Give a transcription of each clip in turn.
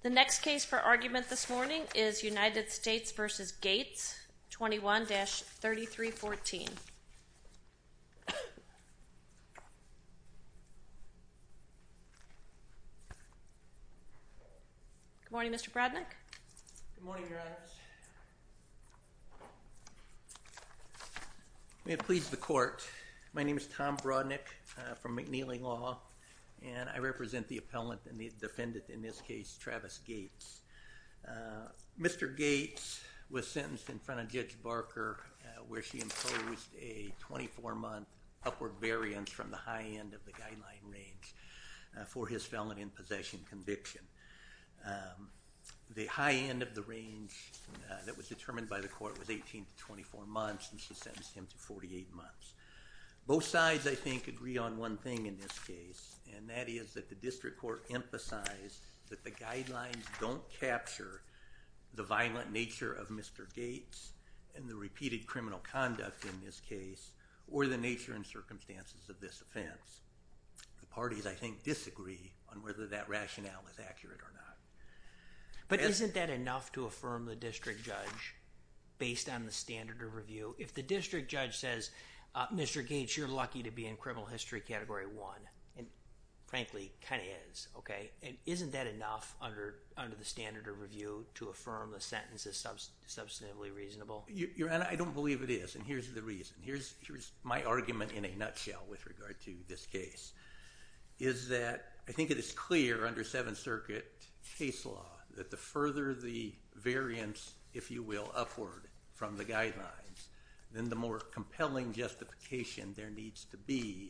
The next case for argument this morning is United States v. Gates, 21-3314. Good morning, Mr. Brodnick. Good morning, Your Honors. May it please the Court, my name is Tom Brodnick from McNeely Law, and I represent the appellant and the defendant in this case, Travis Gates. Mr. Gates was sentenced in front of Judge Barker where she imposed a 24-month upward variance from the high end of the guideline range for his felon in possession conviction. The high end of the range that was determined by the court was 18 to 24 months, and she sentenced him to 48 months. Both sides, I think, agree on one thing in this case, and that is that the district court emphasized that the guidelines don't capture the violent nature of Mr. Gates and the repeated criminal conduct in this case, or the nature and circumstances of this offense. The parties, I think, disagree on whether that rationale is accurate or not. But isn't that enough to affirm the district judge based on the standard of review? If the district judge says, Mr. Gates, you're lucky to be in criminal history category 1, and frankly, kind of is, okay? And isn't that enough under the standard of review to affirm the sentence is substantively reasonable? Your Honor, I don't believe it is, and here's the reason. Here's my argument in a nutshell with regard to this case, is that I think it is clear under Seventh Circuit case law that the further the variance, if you will, upward from the guidelines, then the more compelling justification there needs to be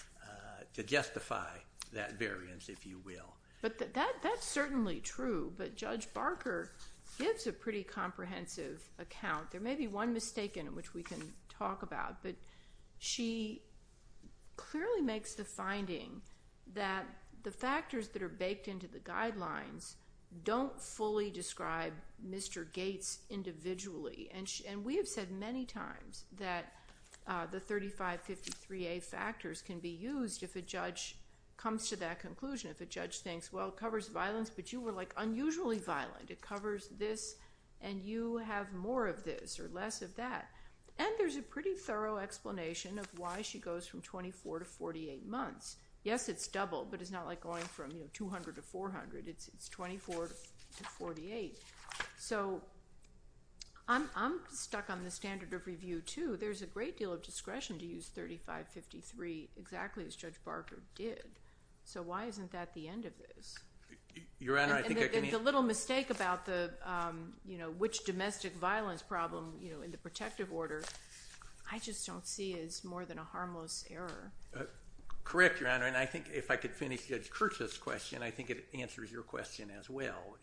to justify that variance, if you will. But that's certainly true, but Judge Barker gives a pretty comprehensive account. There may be one mistake in it which we can talk about, but she clearly makes the finding that the factors that are baked into the guidelines don't fully describe Mr. Gates individually. And we have said many times that the 3553A factors can be used if a judge comes to that conclusion. If a judge thinks, well, it covers violence, but you were like unusually violent. It covers this, and you have more of this or less of that. And there's a pretty thorough explanation of why she goes from 24 to 48 months. Yes, it's double, but it's not like going from 200 to 400. It's 24 to 48. So I'm stuck on the standard of review too. There's a great deal of discretion to use 3553 exactly as Judge Barker did. So why isn't that the end of this? Your Honor, I think I can... The little mistake about the which domestic violence problem in the protective order, I just don't see as more than a harmless error. Correct, Your Honor, and I think if I could finish Judge Kirchhoff's question, I think it answers your question as well.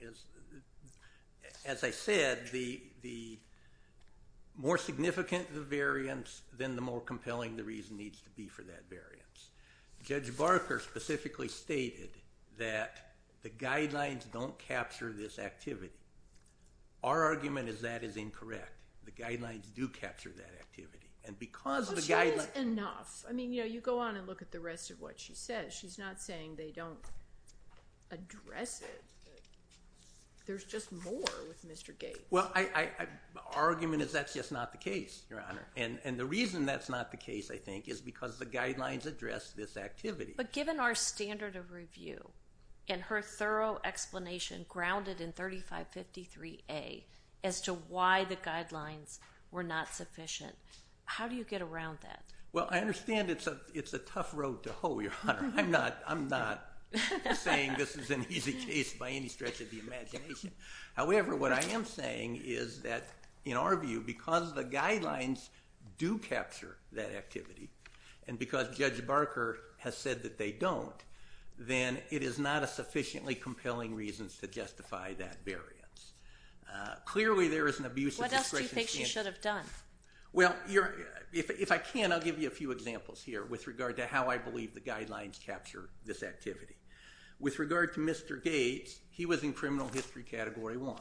As I said, the more significant the variance, then the more compelling the reason needs to be for that variance. Judge Barker specifically stated that the guidelines don't capture this activity. Our argument is that is incorrect. The guidelines do capture that activity. And because the guidelines... Well, she is enough. I mean, you go on and look at the rest of what she says. She's not saying they don't address it. There's just more with Mr. Gates. Well, our argument is that's just not the case, Your Honor. And the reason that's not the case, I think, is because the guidelines address this activity. But given our standard of review and her thorough explanation grounded in 3553A as to why the guidelines were not sufficient, how do you get around that? Well, I understand it's a tough road to hoe, Your Honor. I'm not saying this is an easy case by any stretch of the imagination. However, what I am saying is that, in our view, because the guidelines do capture that activity, and because Judge Barker has said that they don't, then it is not a sufficiently compelling reason to justify that variance. Clearly, there is an abuse of discretion. What else do you think she should have done? Well, if I can, I'll give you a few examples here with regard to how I believe the guidelines capture this activity. With regard to Mr. Gates, he was in criminal history category 1. All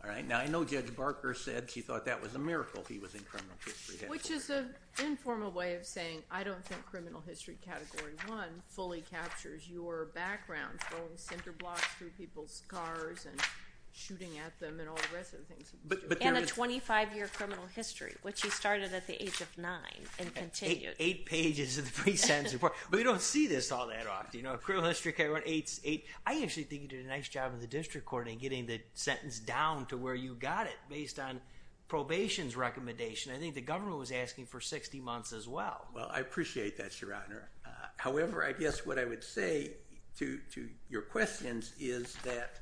All right. Now, I know Judge Barker said she thought that was a miracle he was in criminal history category. Which is an informal way of saying, I don't think criminal history category 1 fully captures your background, throwing cinder blocks through people's cars and shooting at them and all the rest of the things. And a 25-year criminal history, which he started at the age of 9 and continued. 8 pages of the pre-sentence report. We don't see this all that often. Criminal history category 8. I actually think you did a nice job in the district court in getting the sentence down to where you got it based on probation's recommendation. I think the government was asking for 60 months as well. Well, I appreciate that, Your Honor. However, I guess what I would say to your questions is that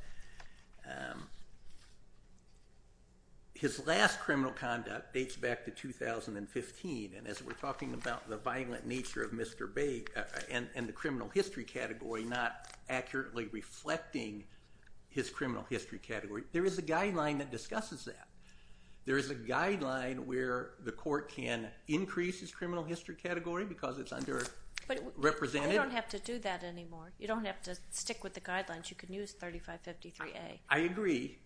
his last criminal conduct dates back to 2015, and as we're talking about the violent nature of Mr. Bay and the criminal history category not accurately reflecting his criminal history category, there is a guideline that discusses that. There is a guideline where the court can increase his criminal history category because it's underrepresented. But you don't have to do that anymore. You don't have to stick with the guidelines. You can use 3553A. I agree.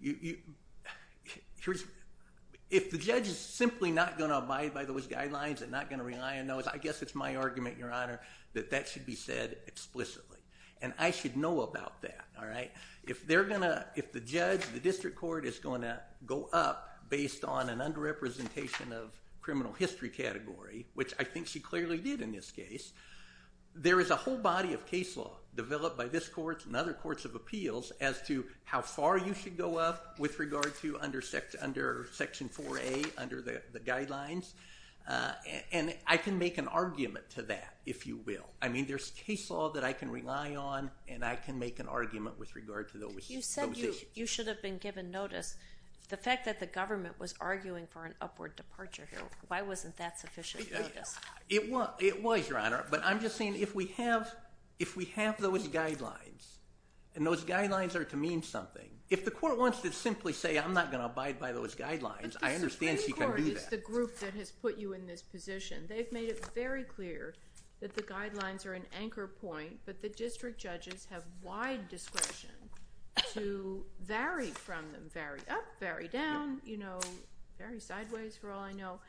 If the judge is simply not going to abide by those guidelines and not going to rely on those, I guess it's my argument, Your Honor, that should be said explicitly. And I should know about that, all right? If the judge, the district court, is going to go up based on an underrepresentation of criminal history category, which I think she clearly did in this case, there is a whole body of case law developed by this court and other courts of appeals as to how far you should go up with regard to under Section 4A, under the guidelines. And I can make an argument to that, if you will. I mean, there's case law that I can rely on, and I can make an argument with regard to those issues. You said you should have been given notice. The fact that the government was arguing for an upward departure here, why wasn't that sufficient notice? It was, Your Honor. But I'm just saying if we have those guidelines, and those guidelines are to mean something, if the court wants to simply say, I'm not going to abide by those guidelines, I understand she can do that. The Supreme Court is the group that has put you in this position. They've made it very clear that the guidelines are an anchor point, but the district judges have wide discretion to vary from them, vary up, vary down, vary sideways for all I know.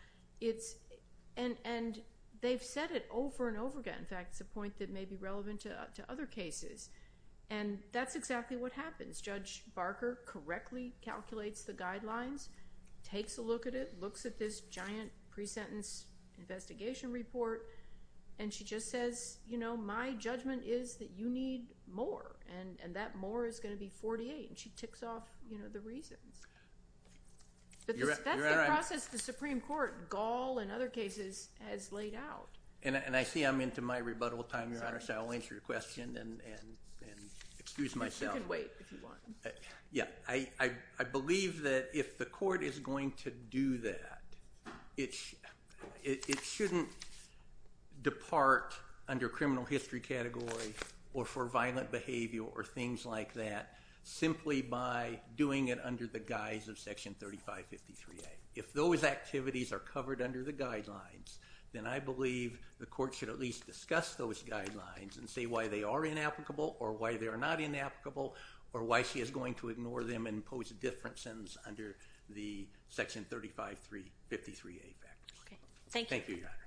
And they've said it over and over again. In fact, it's a point that may be relevant to other cases. And that's exactly what happens. Judge Barker correctly calculates the guidelines, takes a look at it, looks at this giant pre-sentence investigation report, and she just says, my judgment is that you need more, and that more is going to be 48. And she ticks off, the reasons. But that's the process the Supreme Court, Gall and other cases, has laid out. And I see I'm into my rebuttal time, Your Honor, so I'll answer your question and excuse myself. You can wait if you want. Yeah, I believe that if the court is going to do that, it shouldn't depart under criminal history category or for violent behavior or things like that simply by doing it under the guise of Section 3553A. If those activities are covered under the guidelines, then I believe the court should at least discuss those guidelines and say why they are inapplicable or why they are not inapplicable or why she is going to ignore them and impose a different sentence under the Section 3553A factors. Okay. Thank you. Thank you, Your Honor.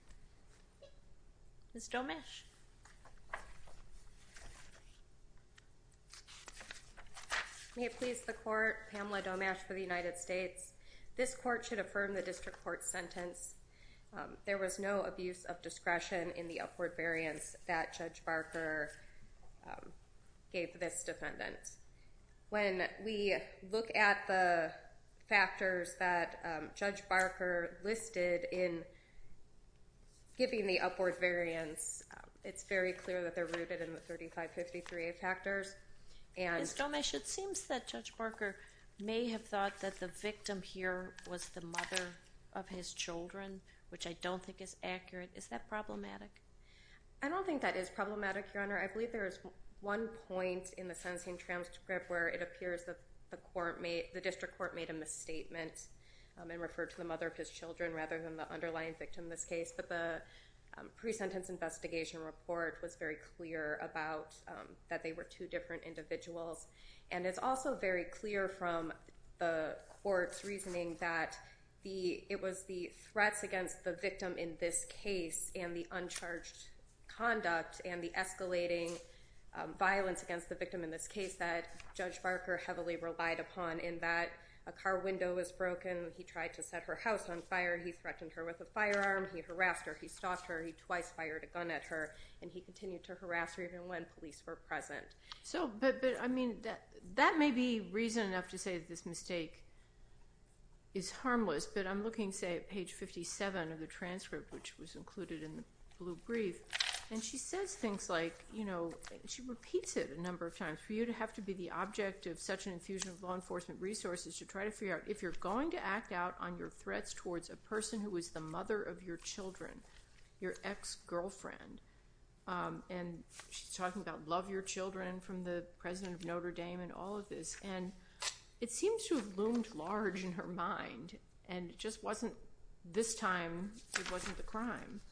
Ms. Domash. May it please the Court, Pamela Domash for the United States. This court should affirm the district court's sentence. There was no abuse of discretion in the upward variance that Judge Barker gave this defendant. When we look at the factors that Judge Barker listed in giving the upward variance, it's very clear that they're rooted in the 3553A factors. Ms. Domash, it seems that Judge Barker may have thought that the victim here was the mother of his children, which I don't think is accurate. Is that problematic? I don't think that is problematic, Your Honor. I believe there is one point in the sentencing transcript where it appears that the district court made a misstatement and referred to the mother of his children rather than the underlying victim in this case. But the pre-sentence investigation report was very clear about that they were two different individuals. And it's also very clear from the court's reasoning that it was the threats against the victim in this case and the uncharged conduct and the escalating violence against the victim in this case that Judge Barker heavily relied upon, in that a car window was broken, he tried to set her house on fire, he threatened her with a firearm, he harassed her, he stalked her, he twice fired a gun at her, and he continued to harass her even when police were present. So, but I mean, that may be reason enough to say that this mistake is harmless, but I'm looking, say, at page 57 of the transcript, which was included in the blue brief, and she says things like, you know, she repeats it a number of times, for you to have to be the object of such an infusion of law enforcement resources to try to figure out if you're going to act out on your threats towards a person who is the mother of your children, your ex-girlfriend. And she's talking about love your children from the president of Notre Dame and all of this. And it seems to have loomed large in her mind, and it just wasn't, this time, it wasn't the crime.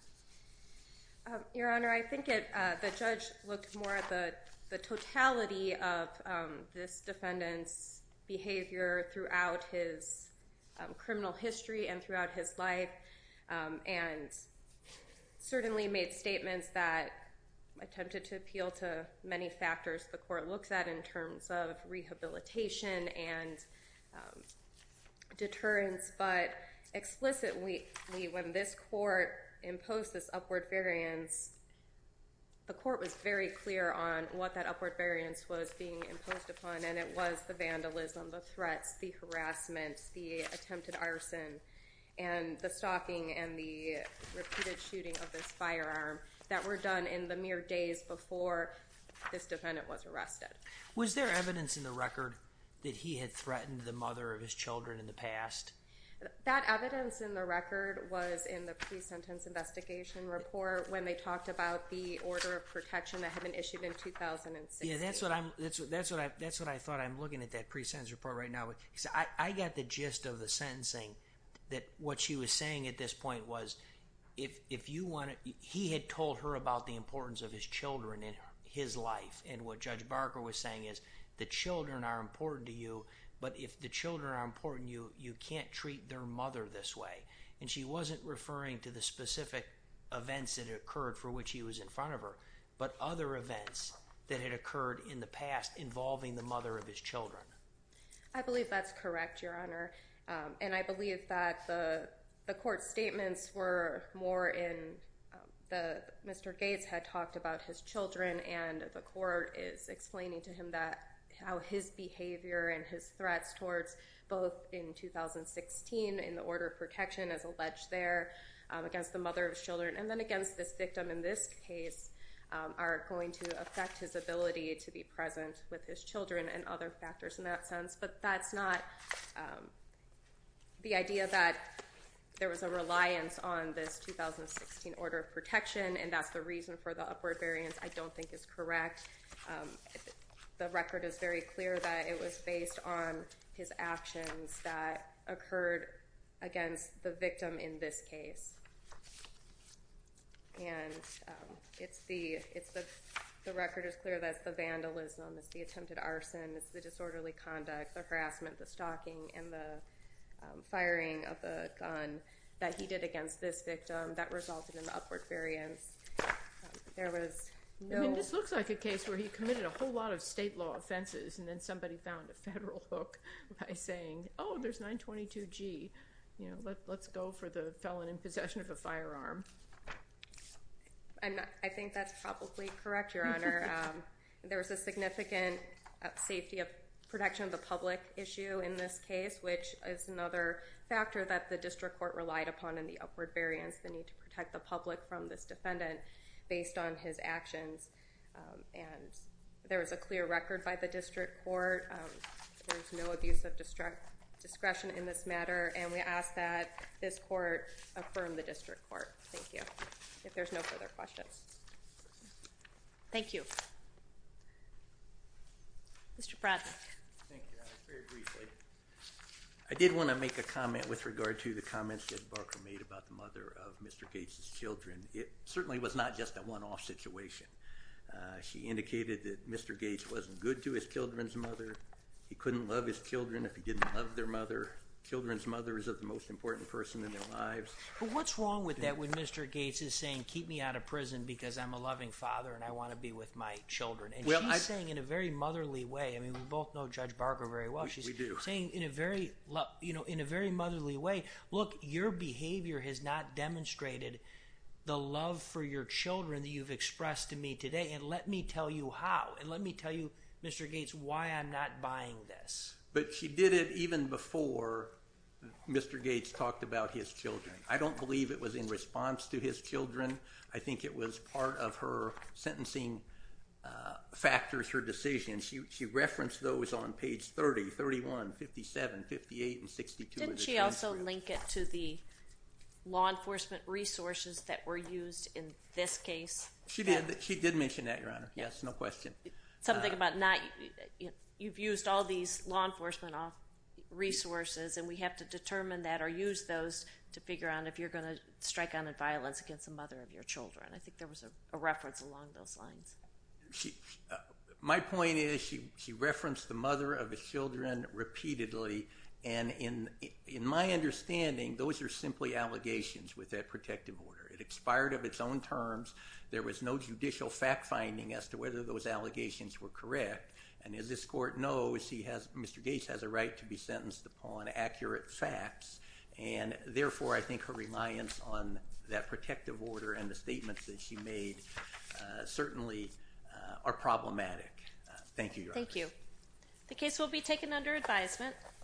Your Honor, I think the judge looked more at the totality of this defendant's behavior throughout his criminal history and throughout his life, and certainly made statements that attempted to appeal to many factors the court looks at in terms of rehabilitation and deterrence, but explicitly when this court imposed this upward variance, the court was very clear on what that upward variance was being imposed upon, and it was the vandalism, the threats, the harassment, the attempted arson, and the stalking and the repeated shooting of this firearm that were done in the mere days before this defendant was arrested. Was there evidence in the record that he had threatened the mother of his children in the past? That evidence in the record was in the pre-sentence investigation report when they talked about the order of protection that had been issued in 2016. Yeah, that's what I thought. I'm looking at that pre-sentence report right now. I got the gist of the sentencing, that what she was saying at this point was, if you want to, he had told her about the importance of his children in his life, and what Judge Barker was saying is the children are important to you, but if the children are important to you, you can't treat their mother this way. And she wasn't referring to the specific events that had occurred for which he was in front of her, but other events that had occurred in the past involving the mother of his children. I believe that's correct, Your Honor. And I believe that the court's statements were more in Mr. Gates had talked about his children, and the court is explaining to him that how his behavior and his threats towards both in 2016 in the order of protection as alleged there against the mother of his children, and then against this victim in this case, are going to affect his ability to be present with his children and other factors in that sense. But that's not the idea that there was a reliance on this 2016 order of protection, and that's the reason for the upward variance, I don't think is correct. The record is very clear that it was based on his actions that occurred against the victim in this case. And the record is clear that it's the vandalism, it's the attempted arson, it's the disorderly conduct, the harassment, the stalking, and the firing of the gun that he did against this victim that resulted in the upward variance. There was no... I mean, this looks like a case where he committed a whole lot of state law offenses, and then somebody found a federal hook by saying, oh, there's 922G. You know, let's go for the felon in possession of a firearm. I think that's probably correct, Your Honor. There was a significant safety of protection of the public issue in this case, which is another factor that the district court relied upon in the upward variance, the need to protect the public from this defendant based on his actions. And there was a clear record by the district court. There's no abuse of discretion in this matter, and we ask that this court affirm the district court. Thank you. If there's no further questions. Thank you. Mr. Bradley. Thank you, Your Honor. Very briefly. I did want to make a comment with regard to the comments that Barker made about the mother of Mr. Gates' children. It certainly was not just a one-off situation. She indicated that Mr. Gates wasn't good to his children's mother. He couldn't love his children if he didn't love their mother. Children's mothers are the most important person in their lives. But what's wrong with that when Mr. Gates is saying, keep me out of prison because I'm a loving father and I want to be with my children? And she's saying in a very motherly way, I mean, we both know Judge Barker very well. She's saying in a very, in a very motherly way, look, your behavior has not demonstrated the love for your children that you've expressed to me today. And let me tell you how. And let me tell you, Mr. Gates, why I'm not buying this. But she did it even before Mr. Gates talked about his children. I don't believe it was in response to his children. I think it was part of her sentencing factors, her decision. She referenced those on page 30, 31, 57, 58, and 62. Didn't she also link it to the law enforcement resources that were used in this case? She did. She did mention that, Your Honor. Yes, no question. Something about you've used all these law enforcement resources, and we have to determine that or use those to figure out if you're going to strike on violence against the mother of your children. I think there was a reference along those lines. My point is she referenced the mother of his children repeatedly, and in my understanding, those are simply allegations with that protective order. It expired of its own terms. There was no judicial fact-finding as to whether those allegations were correct. And as this court knows, Mr. Gates has a right to be sentenced upon accurate facts, and therefore I think her reliance on that protective order and the statements that she made certainly are problematic. Thank you, Your Honor. Thank you. The case will be taken under advisement.